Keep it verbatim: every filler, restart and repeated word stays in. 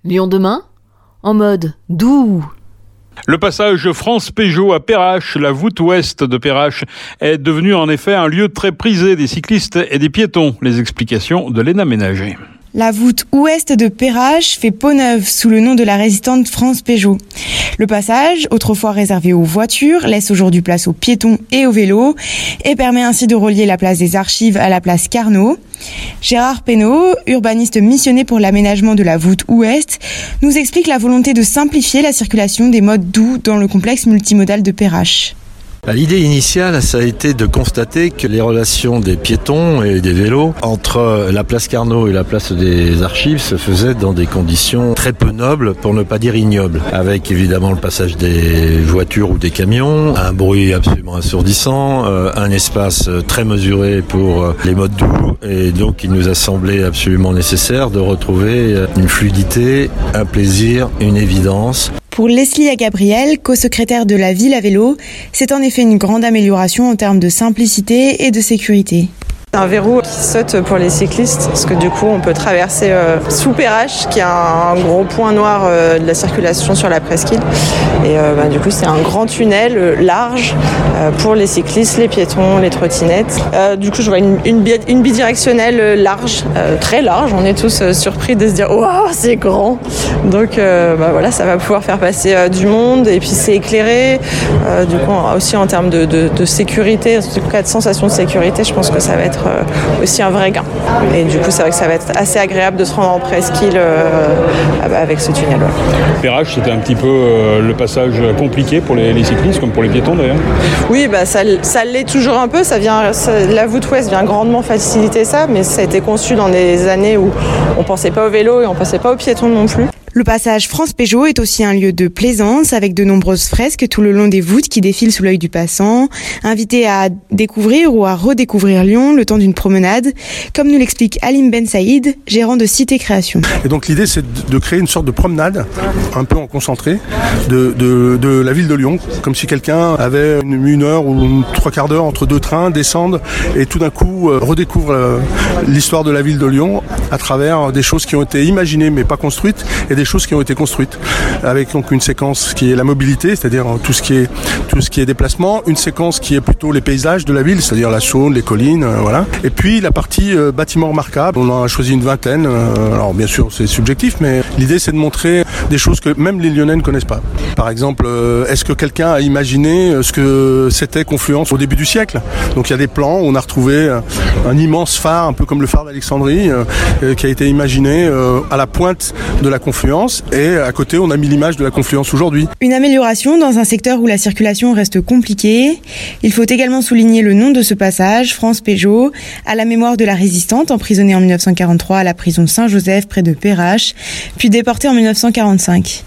Lyon demain, en mode doux. Le passage France-Pégeot à Perrache, la voûte ouest de Perrache, est devenu en effet un lieu très prisé des cyclistes et des piétons. Les explications de Léna Ménager. La voûte ouest de Perrache fait peau neuve sous le nom de la résistante France-Pégeot. Le passage, autrefois réservé aux voitures, laisse aujourd'hui place aux piétons et aux vélos et permet ainsi de relier la place des Archives à la place Carnot. Gérard Pénaud, urbaniste missionné pour l'aménagement de la voûte ouest, nous explique la volonté de simplifier la circulation des modes doux dans le complexe multimodal de Perrache. L'idée initiale, ça a été de constater que les relations des piétons et des vélos entre la place Carnot et la place des Archives se faisaient dans des conditions très peu nobles, pour ne pas dire ignobles, avec évidemment le passage des voitures ou des camions, un bruit absolument assourdissant, euh, un espace très mesuré pour les modes doux, et donc il nous a semblé absolument nécessaire de retrouver une fluidité, un plaisir, une évidence. Pour Leslie Gabriel, co-secrétaire de la ville à vélo, c'est en effet une grande amélioration en termes de simplicité et de sécurité. C'est un verrou qui saute pour les cyclistes, parce que du coup on peut traverser euh, sous Perrache, qui est un, un gros point noir euh, de la circulation sur la presqu'île. Et euh, bah, du coup c'est un grand tunnel euh, large euh, pour les cyclistes, les piétons, les trottinettes. Euh, du coup je vois une, une, bi- une bidirectionnelle large, euh, très large. On est tous euh, surpris de se dire waouh, c'est grand. Donc euh, bah, voilà, ça va pouvoir faire passer euh, du monde, et puis c'est éclairé. Euh, du coup aussi en termes de, de, de sécurité, en tout cas de sensation de sécurité, je pense que ça va être aussi un vrai gain. Et du coup, c'est vrai que ça va être assez agréable de se rendre en presqu'île euh, avec ce tunnel. Ouais. Perrache, c'était un petit peu euh, le passage compliqué pour les, les cyclistes, comme pour les piétons d'ailleurs. Oui, bah, ça, ça l'est toujours un peu. Ça vient, ça, la voûte ouest vient grandement faciliter ça, mais ça a été conçu dans des années où on ne pensait pas au vélo et on ne pensait pas aux piétons non plus. Le passage France-Pégeot est aussi un lieu de plaisance avec de nombreuses fresques tout le long des voûtes qui défilent sous l'œil du passant, invité à découvrir ou à redécouvrir Lyon le temps d'une promenade, comme nous l'explique Alim Ben Saïd, gérant de Cité Création. Et donc l'idée c'est de créer une sorte de promenade, un peu en concentré, de, de, de la ville de Lyon, comme si quelqu'un avait une, une heure ou une, trois quarts d'heure entre deux trains, descende et tout d'un coup euh, redécouvre euh, l'histoire de la ville de Lyon à travers des choses qui ont été imaginées mais pas construites, et des choses qui ont été construites, avec donc une séquence qui est la mobilité, c'est-à-dire tout ce qui est tout ce qui est déplacement, une séquence qui est plutôt les paysages de la ville, c'est-à-dire la Saône, les collines, euh, voilà. Et puis la partie euh, bâtiments remarquables, on en a choisi une vingtaine. Euh, alors bien sûr c'est subjectif, mais l'idée c'est de montrer des choses que même les Lyonnais ne connaissent pas. Par exemple, euh, est-ce que quelqu'un a imaginé ce que c'était Confluence au début du siècle? Donc il y a des plans où on a retrouvé un immense phare, un peu comme le phare d'Alexandrie, euh, qui a été imaginé euh, à la pointe de la Confluence. Et à côté, on a mis l'image de la Confluence aujourd'hui. Une amélioration dans un secteur où la circulation reste compliquée. Il faut également souligner le nom de ce passage, France-Pégeot, à la mémoire de la résistante emprisonnée en mille neuf cent quarante-trois à la prison Saint-Joseph près de Perrache, puis déportée en mille neuf cent quarante-cinq.